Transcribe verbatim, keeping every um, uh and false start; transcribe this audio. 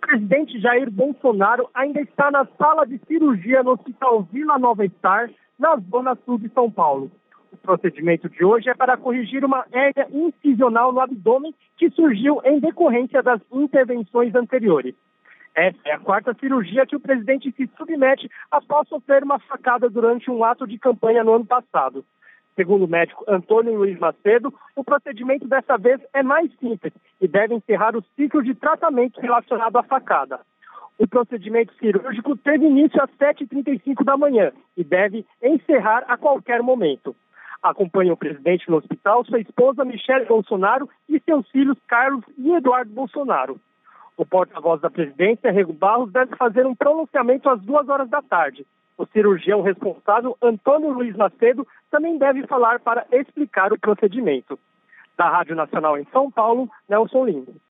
presidente Jair Bolsonaro ainda está na sala de cirurgia no Hospital Vila Nova Star, na zona sul de São Paulo. O procedimento de hoje é para corrigir uma hérnia incisional no abdômen que surgiu em decorrência das intervenções anteriores. Essa é a quarta cirurgia que o presidente se submete após sofrer uma facada durante um ato de campanha no ano passado. Segundo o médico Antônio Luiz Macedo, o procedimento dessa vez é mais simples e deve encerrar o ciclo de tratamento relacionado à facada. O procedimento cirúrgico teve início às sete e trinta e cinco da manhã e deve encerrar a qualquer momento. Acompanham o presidente no hospital sua esposa Michele Bolsonaro e seus filhos Carlos e Eduardo Bolsonaro. O porta-voz da presidência, Rego Barros, deve fazer um pronunciamento às duas horas da tarde. O cirurgião responsável, Antônio Luiz Macedo, também deve falar para explicar o procedimento. Da Rádio Nacional em São Paulo, Nelson Lindo.